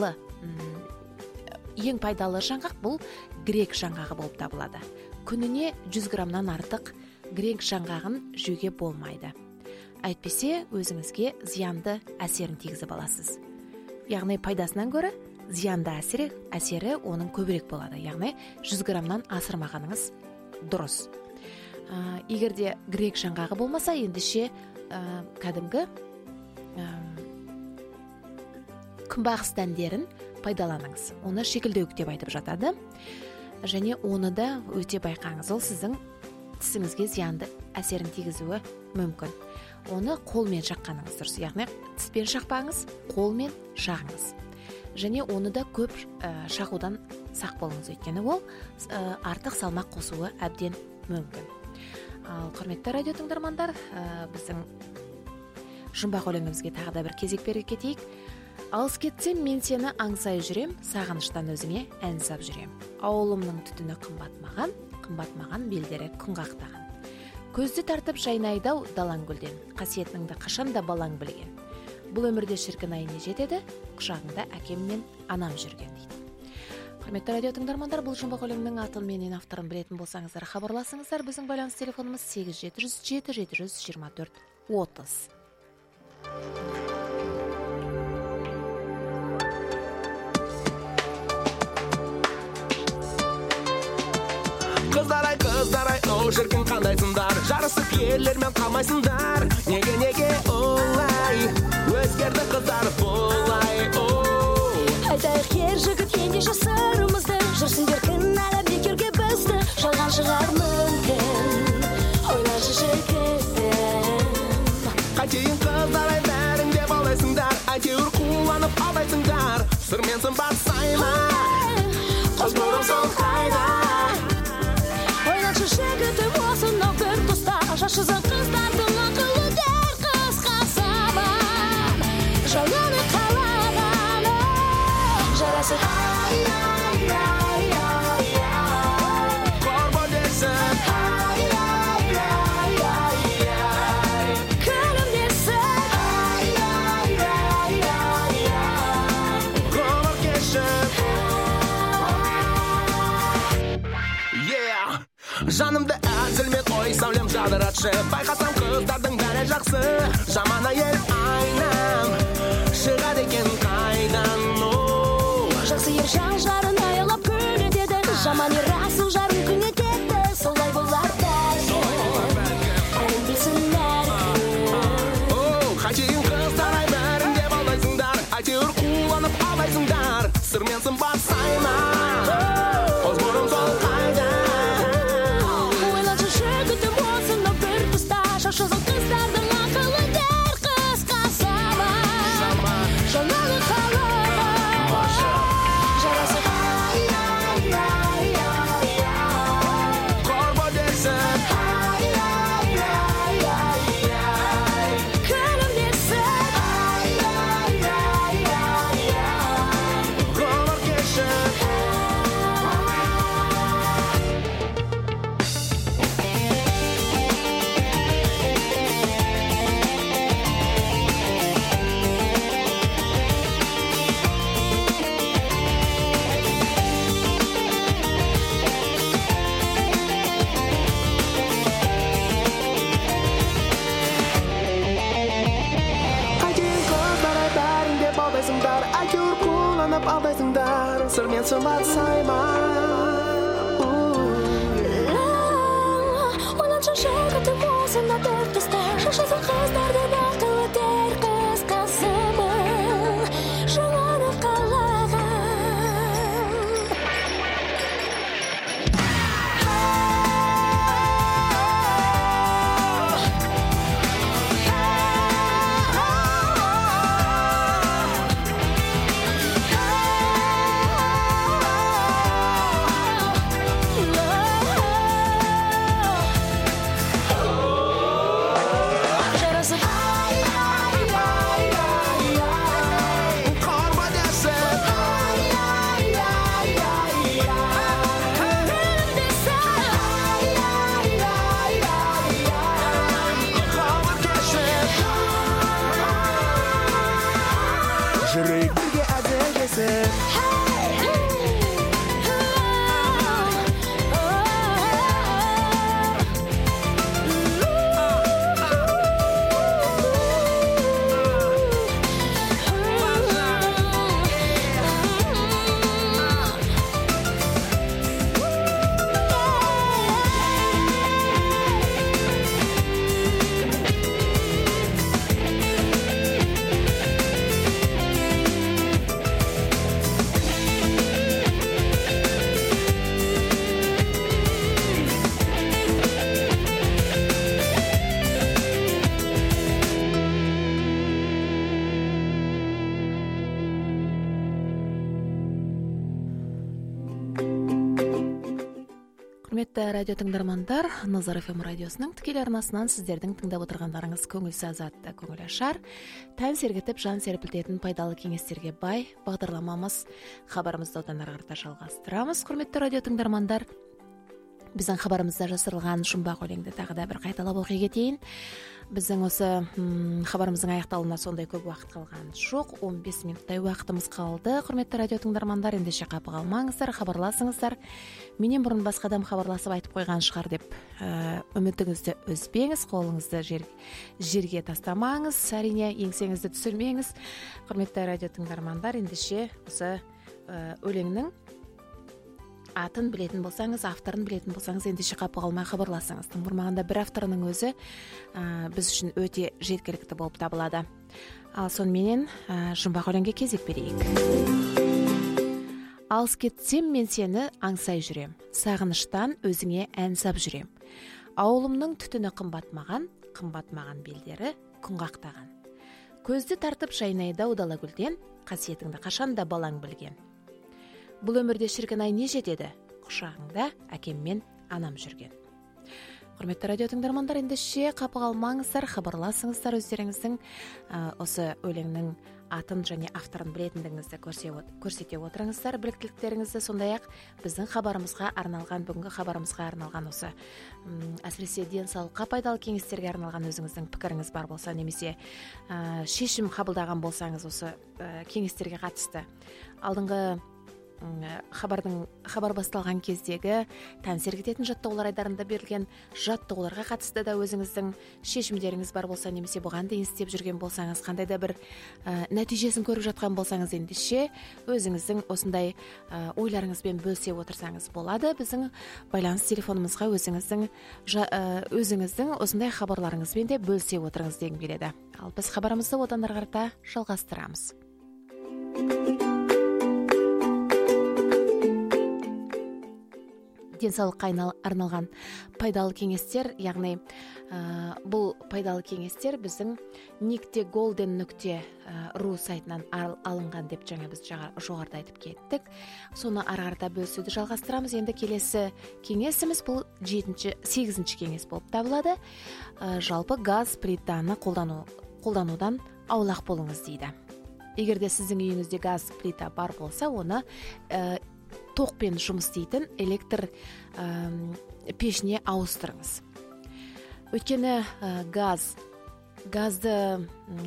пайдалы жаңғақ бұл грек жаңғағы болып табылады. Күніне 100 граммнан артық грек жаңғағын жеуге болмайды. Әйтпесе өзіңізге зиянды әсерін тигізіп аласыз. Яғни пайдасынан гөрі зиянды әсері оның көбірек болады. Яғни 100 граммнан асырмағаныңыз дұрыс. Егер де грек жаңғағы болмаса, ендеше кәдімгі күнбағыс дәндерін пайдаланыңыз. Оны шекілдеуік деп айтып жатады. Және оны да өте байқаңыз. Ол сіздің тісіңізге зиянды әсерін тигізуі мүмкін. Оны қолмен шаққаныңыз дұрыс. Яғни тіспен шақпаңыз, қолмен шағыңыз. Және оны да көп шақудан сақ болыңыз. Өйткені ол артық салмақ қосуы әбден мүмкін. Ал құрметті радио тыңдармандар, біздің жұмбақ өлеңімізге тағы да бір кезек бере кетейік. Алыс кетсем, мен сені аңсай жүрем, сағыныштан өзіңе ән сап жүрем. Ауылымның түтіні қымбат маған белдері күн қақтаған. Көзді тартып жайнайдау далаң гүлден, қасиетіңді қашанда балаң білген. Бұл өмірде шіркін айне жетеді, құшағыңда әкем мен анам жүрген дейді. Құрметті радио тыңдармандар, бұл жұмбақ өлеңнің атын менен авторын білетін болсаңыздар, хабарласыңыздар. Біздің байланыс телефонымыз 8707-724-30. Қыздар-ай, оу шіркін қандайсыңдар, жарысып ерлермен қалмайсыңдар. Неге олай, өзгерді қыздар болай, оу. Айтайық ер жігіт ендеше сырымызды, жүрсіңдер кінәлі бекерге бізді, жалған шығар мүмкін, ойлашы жігітім. Қайтейін қыздар-ай, бәрін де балайсыңдар, әйтеуір қуанып алдайсыңдар. Сырмен сымбат сайма, қос бұрым сол қайда. Ойлашы жігітім осынау бір тұста, жашызы қыздардың ақылы дәл қысқа сабан. Жалыны қалағаны жарасы Қорбо десін күлім десін ғұмыр кешіп Жанымды әзілмен ой сәулем жадыратшы, байқасам қыздардың бәрі жақсы, жаман әйел айнам шығады екен қайдан. Жақсы ер жан жарын аялап күлетеді, жаман ер асыл жарын күнетеді, солай болар бәлкім, әлің білсін әркім. Қайтейін қыздар-ай, бәрін де балайсыңдар, әйтеуір қуанып алдайсыңдар, сырмен сымбат сайма. әйтеуір қоланып алдайсыңдар сыр мен сымбат ойланшы жігітім осына бір тұста шашасың қыздарды бақтылы дер қыз қасымы жаңаны қалаған жүрек бірге әзілдесіп Құрметті радио тыңдармандар, Назар FM радиосының тікелей арнасынан сіздердің тыңдап отырғандарыңыз көңілсіз азатты көңіл ашар, тән сергітіп жан серпілтетін пайдалы кеңестерге бай бағдарламамыз хабарымызды одан ары қарата жалғастырамыз. Құрметті радио тыңдармандар, біздің хабарымызда жасырылған жұмбақ өлеңді тағы да бір қайталап оқи кетейін. Біздің осы хабарымыздың аяқталуына сондай көп уақыт қалған жоқ, 15 минуттай уақытымыз қалды. Құрметті радио тыңдармандар, ендеше қапы қалмаңыздар, хабарласыңыздар. Менен бұрын басқа адам хабарласып айтып қойған шығар деп үмітіңізді үзбеңіз, қолыңызды жерге тастамаңыз, әрине еңсеңізді түсірмеңіз. Құрметті радио тыңдармандар, ендеше осы өлеңнің атын білетін болсаңыз, авторын білетін болсаңыз, ендеше қапы қалмай хабарласыңыз. Тым құрмағанда бір авторының өзі біз үшін өте жеткілікті болып табылады. Ал сонымен жұмбақ өлеңге кезек берейік. Алыс кетсем мен сені аңсай жүрем, сағыныштан өзіңе ән сап жүрем. Ауылымның түтіні қымбат маған белдері күн қақтаған. Көзді тартып жайнайды аудала гүлден, қасиетіңді қашанда балаң білген. Бұл өмірде шіркін ай не жетеді, құшағыңда әкем мен анам жүрген. Құрметті радио тыңдармандар, ендеше қапы қалмаңыздар, хабарласыңыздар, өздеріңіздің осы өлеңнің атын және авторын білетіндігіңізді көрсете отырыңыздар, біліктіліктеріңізді. Сондай-ақ біздің хабарымызға арналған, бүгінгі хабарымызға арналған осы әсіресе денсаулыққа пайдалы кеңестерге арналған өзіңіздің пікіріңіз бар болса, немесе шешім қабылдаған болсаңыз осы кеңестерге қатысты, алдыңғы хабар басталған кездегі тән сергітетін жаттығулар айдарында берілген жаттығуларға қатысты да өзіңіздің шешімдеріңіз бар болса, немесе бұған дейін істеп жүрген болсаңыз, қандай да бір нәтижесін көріп жатқан болсаңыз, ендеше өзіңіздің осындай ойларыңызбен бөлісе отырсаңыз болады. Біздің байланыс телефонымызға өзіңіздің осындай хабарларыңызбен де бөлісе отырыңыз дегім келеді. Ал біз хабарымызды одан ары қарата жалғастырамыз. Денсаулыққа арналған пайдалы кеңестер, яғни бұл пайдалы кеңестер біздің nik.golden.ru сайтынан алынған деп жаңа біз жоғарыда айтып кеттік. Соны ары қарата бөлісуді жалғастырамыз. Енді келесі кеңесіміз бұл 8-ші кеңес болып табылады. Жалпы газ плитаны қолданудан аулақ болыңыз дейді. Егер де сіздің үйіңізде газ плита бар болса, оны тоқпен жұмыс істейтін электр пешіне ауыстырыңыз. Өйткені газды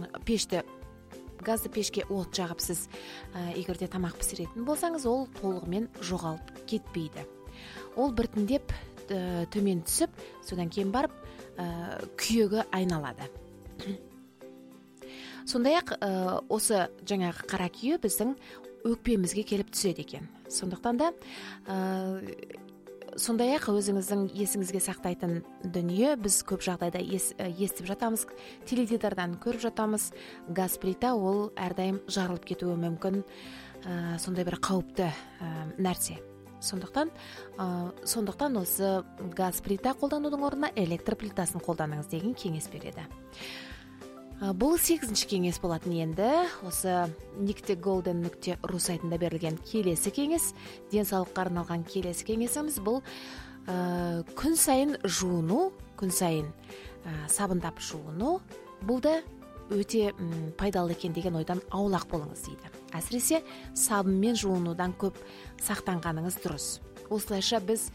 пешке от жағып сіз егер де тамақ пісіретін болсаңыз, ол толығымен жоғалып кетпейді. Ол біртіндеп төмен түсіп, содан кейін барып күйегі айналады. сондай-ақ осы жаңағы қара күйе біздің өкпемізге келіп түседі екен. Сондықтан да сондай-ақ өзіңіздің есіңізге сақтайтын дүние, біз көп жағдайда естіп жатамыз, теледидардан көріп жатамыз, газ плита ол әрдайым жарылып кетуі мүмкін, сондай бір қауіпті нәрсе. Сондықтан осы газ плита қолданудың орнына электр плитасын қолданыңыз деген кеңес береді. Бұл 8-ші кеңес болатын. Енді осы nictegolden.ru сайтында берілген келесі кеңес, денсаулыққа арналған келесі кеңесіміз бұл күн сайын жуыну, күн сайын сабындап жуыну. Бұл да өте пайдалы екен деген ойдан аулақ болыңыз дейді. Әсіресе сабынмен жуынудан көп сақтанғаныңыз дұрыс. Осылайша біз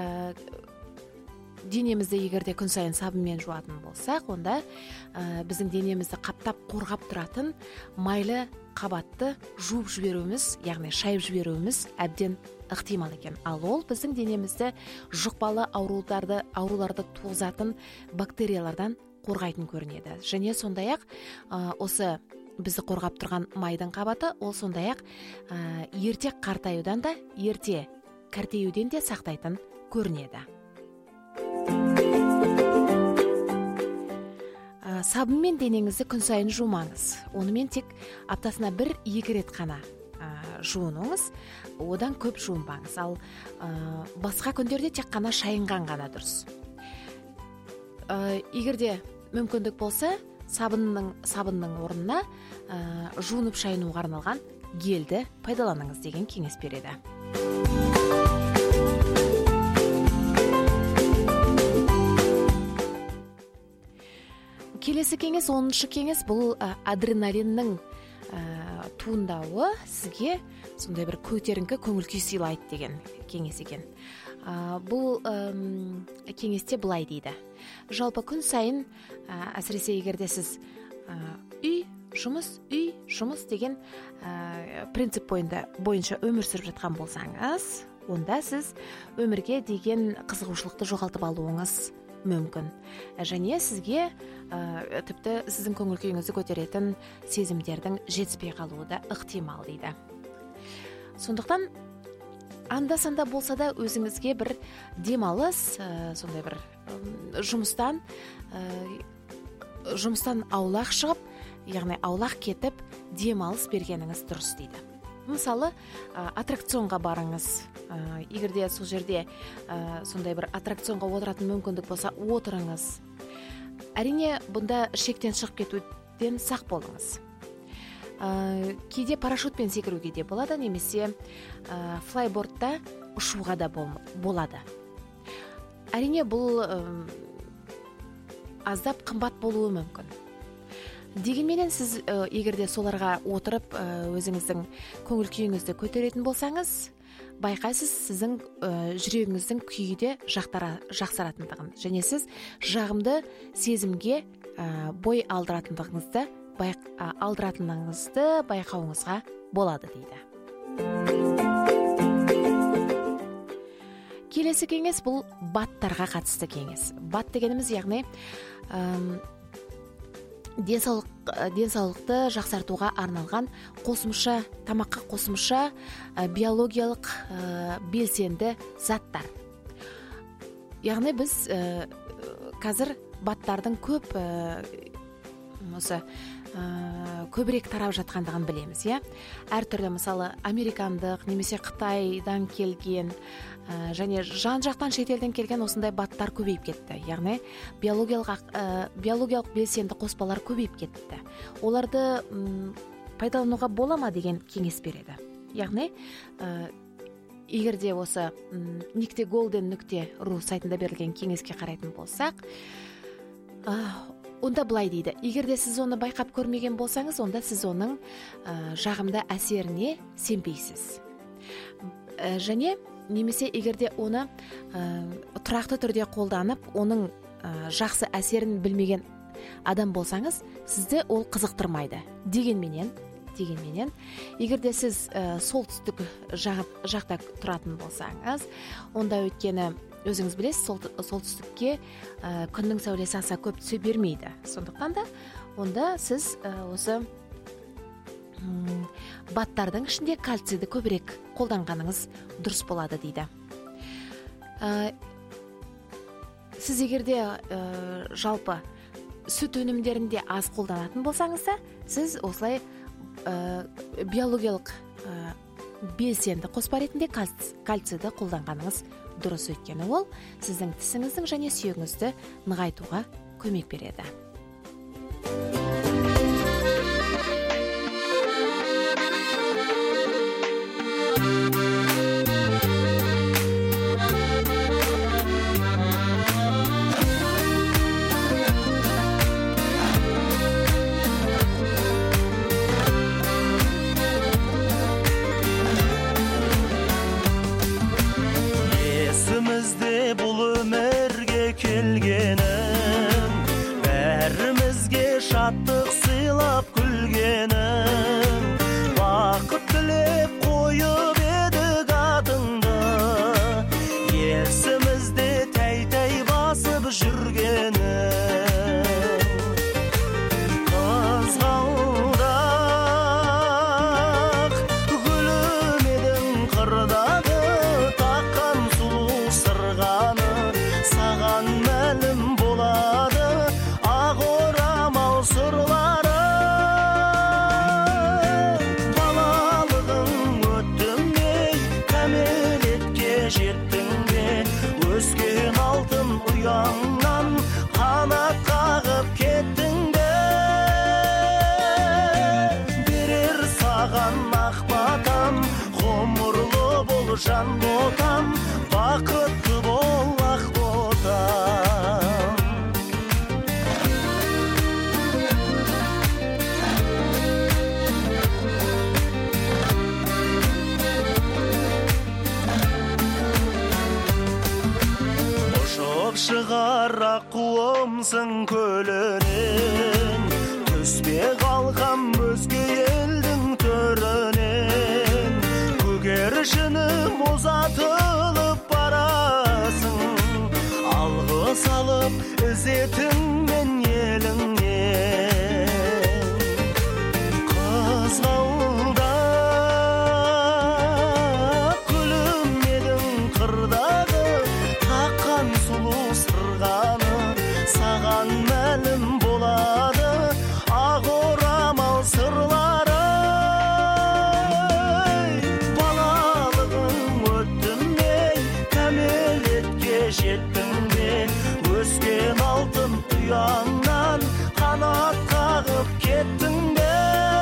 денемізді егерде күн сайын сабынмен жуатын болсақ, онда біздің денемізді қаптап қорғап тұратын майлы қабатты жуып жіберуіміз, яғни шайып жіберуіміз әбден ықтимал екен. Ал ол біздің денемізді жұқпалы ауруларды туғызатын бактериялардан қорғайтын көрінеді. Және сондай-ақ осы бізді қорғап тұрған майдың қабаты, ол сондай-ақ ерте қартаюдан да, ерте кәртеюден де сақтайтын көрінеді. Сабынмен денеңізді күн сайын жумаңыз. Онымен тек аптасына 1-2 рет қана жуыныңыз, одан көп жуынбаңыз. Ал басқа күндерде тек қана шайынған ғана дұрыс. Егерде мүмкіндік болса, сабынның орнына жуынып шайынуға арналған гельді пайдаланыңыз деген кеңес береді. Келесі кеңес, 10-шы кеңес, бұл адреналиннің туындауы сізге сондай бір көтеріңкі көңіл күй сыйлайды деген кеңес екен. Бұл кеңесте былай дейді. Жалпы күн сайын, әсіресе егерде сіз үй, жұмыс деген принцип бойынша өмір сүріп жатқан болсаңыз, онда сіз өмірге деген қызығушылықты жоғалтып алуыңыз мүмкін. Және сізге тіпті сіздің көңіл күйіңізді көтеретін сезімдердің жетіспей қалуы да ықтимал дейді. Сондықтан анда-санда болса да өзіңізге бір демалыс, сондай бір жұмыстан аулақ шығып, яғни аулақ кетіп демалыс бергеніңіз дұрыс дейді. Мысалы, аттракционға барыңыз. Егерде сол жерде сондай бір аттракционға отыратын мүмкіндік болса, отырыңыз. Әрине, бұнда шектен шығып кетуден сақ болыңыз. Кейде парашютпен секіруге де болады, немесе флайбордта ұшуға да болады. Әрине, бұл аздап қымбат болуы мүмкін. Дегенменен сіз егерде соларға отырып өзіңіздің көңіл күйіңізді көтеретін болсаңыз, байқайсыз сіздің жүрегіңіздің күйі де жақсаратындығын, және сіз жағымды сезімге бой алдыратындығыңызды байқауыңызға болады дейді. Келесі кеңес бұл баттарға қатысты кеңес. Бат дегеніміз, яғни денсаулықты жақсартуға арналған тамаққа қосымша биологиялық белсенді заттар. Яғни біз қазір баттардың көбірек тарап жатқандығын білеміз, әртүрлі, мысалы, американдық немесе Қытайдан келген және жан-жақтан шетелден келген осындай баттар көбейіп кетті. Яғни биологиялық белсенді қоспалар көбейіп кетті. Оларды пайдалануға бола ма деген кеңес береді. Яғни егерде осы nictegolden.ru сайтында берілген кеңеске қарайтын болсақ, онда былай дейді. Егерде сіз оны байқап көрмеген болсаңыз, онда сіз оның жағымды әсеріне сенбейсіз. Және немесе егерде оны тұрақты түрде қолданып, оның жақсы әсерін білмеген адам болсаңыз, сізді ол қызықтырмайды. Дегенменен, егерде сіз солтүстік жақта тұратын болсаңыз, онда өйткені өзіңіз білесіз, солтүстікке күннің сәулесі аса көп түсе бермейді. Сондықтан да онда сіз осы баттардың ішінде кальцийді көбірек қолданғаныңыз дұрыс болады дейді. Сіз егерде жалпы сүт өнімдерінде аз қолданатын болсаңыз, сіз осылай биологиялық белсенді қоспа ретінде кальцийді қолданғаныңыз дұрыс, өйткені ол сіздің тісіңіздің және сүйегіңізді нығайтуға көмек береді. Шаттық сыйлап күлгенің, бақыт тілеп қойып едік атыңды, есімізде тәй-тәй басып жүргенің. Қызғалдақ гүлім едің қырдағы, таққан сұлу сырғаны саған мәлім болады. Сұрлары балалығың өттің бе, кәмелетке жеттің бе, өскен алтын ұяңнан қанат қағып кеттің бе. Берер саған ақ батам, ғұмырлы бол жан ботам, бақытты бол ақ ботам. Шығар аққуымсың көлінен, түспе қалғам өзге елдің төрінен. Көгершінім ұзатылып барасың, алғыс алып ізетіңмен еліңнен. Қызғалдақ гүлім едің қырдағы, таққан сұлу сырғаны саған мәлім болады. Ақ орамал сырлары балалығың өттің бе, кәмелетке жеттің бе, өскен алтын ұяңнан қанат қағып кеттің бе.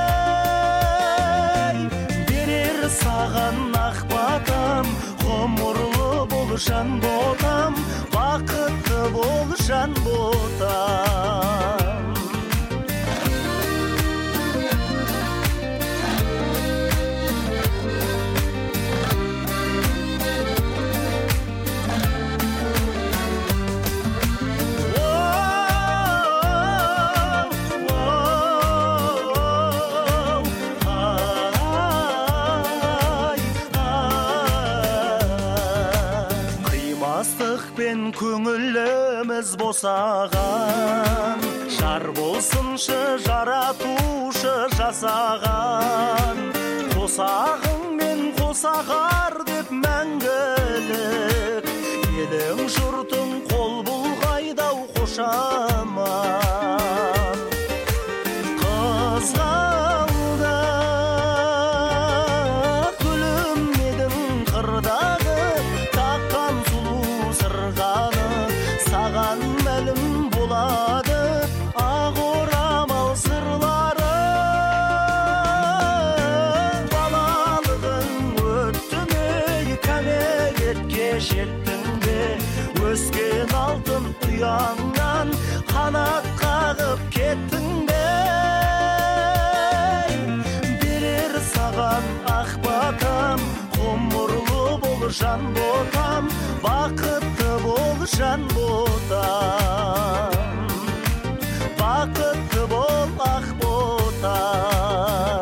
Берер саған ақ батам, ғұмырлы бол жан ботам, бақытты бол жан ботам. Қимастықпен көңіліміз босаған, жар болсыншы жаратушы жасаған. Қосағыңмен қосағар деп мәңгілік, елің жұртың қол бұлғайдау қошаман. Қызғалдақ гүлім едің қырдағы, таққан сұлу сырғаны саған мәлім болады. Ақ орамал сырлары балалығың өтті ме, кәмелетке жеттің бе, өскен алтын ұяңнан қанат қағып кеттің бе. Берер саған ақ батам, ғұмырлы бол жан ботам, бақытты бол жан ботам, бақытты бол ақ ботам.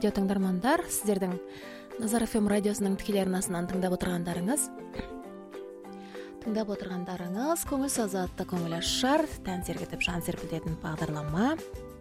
радио тыңдармандар, сіздердің Назар ФМ радиосының тікелей арнасынан тыңдап отырғандарыңыз көңіл сазатты, көңіл ашар, тән сергітіп жан серпілтетін бағдарлама.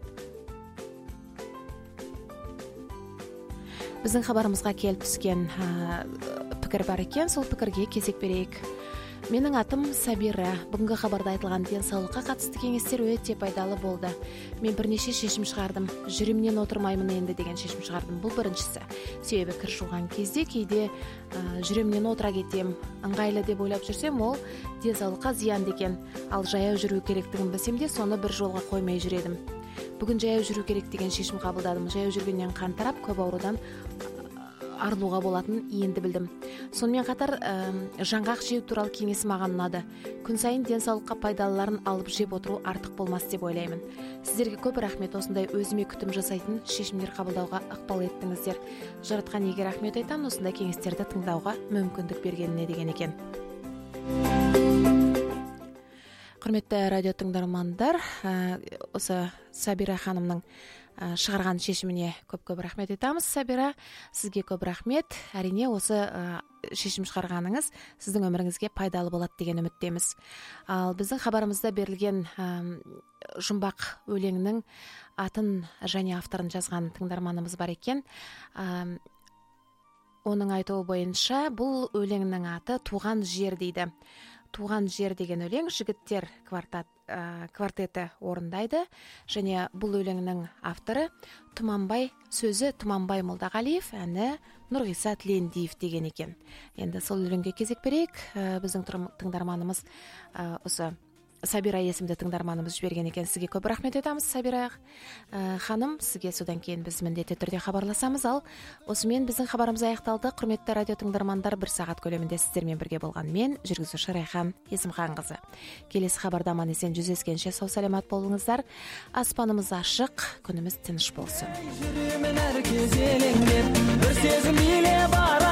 Біздің хабарымызға келіп түскен пікір бар екен, сол пікірге кезек берейік. Менің атым Сабира. Бүгінгі хабарда айтылған денсаулыққа қатысты кеңестер өте пайдалы болды. Мен бірнеше шешім шығардым. Жүремнен отырмаймын енді деген шешім шығардым. Бұл біріншісі. Себебі кір жуған кезде кейде жүремнен отыра кетем, ыңғайлы деп ойлап жүрсем, ол денсаулыққа зиян деген. Ал жаяу жүру керектігін білсем де, соны бір жолға қоймай жүредім. Бүгін жаяу жүру керек деген шешім қабылдадым. Жаяу жүргеннен қан тарап, көп аурудан арылуға болатын енді білдім. Сонымен қатар жаңғақ жеу туралы кеңесі маған ұнады. Күн сайын денсаулыққа пайдалыларын алып жеп отыру артық болмас деп ойлаймын. Сіздерге көп рахмет, осындай өзіме күтім жасайтын шешімдер қабылдауға ықпал еттіңіздер. Жаратқан егер рахмет айтам, осындай кеңестерді тыңдауға мүмкіндік бергеніне деген екен. Құрметті радио тыңдармандар, осы Сабира ханымның шығарған шешіміне көп рахмет айтамыз. Сабира, сізге көп рахмет. Әрине, осы шешім шығарғаныңыз сіздің өміріңізге пайдалы болады деген үміттеміз. Ал біздің хабарымызда берілген жұмбақ өлеңнің атын және авторын жазған тыңдарманымыз бар екен. Оның айтуы бойынша бұл өлеңнің аты «Туған жер» дейді. «Туған жер» деген өлең жігіттер квартеті орындайды, және бұл өлеңнің авторы Тұманбай, сөзі Тұманбай Молдағалиев, әні Нұрғиса Тілендиев деген екен. Енді сол өлеңге кезек берейік. Біздің тыңдарманымыз осы Сабира есімді тыңдарманымыз жіберген екен. Сізге көп рахмет айтамыз, Сабира ханым. Сізге содан кейін біз міндетті түрде хабарласамыз. Ал осымен біздің хабарымыз аяқталды. Құрметті радио тыңдармандар, 1 сағат көлемінде сіздермен бірге болған мен, жүргізуші Райхан Есімханқызы. Келесі хабарда аман есен жүздескенше сау саламат болыңыздар. Аспанымыз ашық, күніміз тыныш болсын.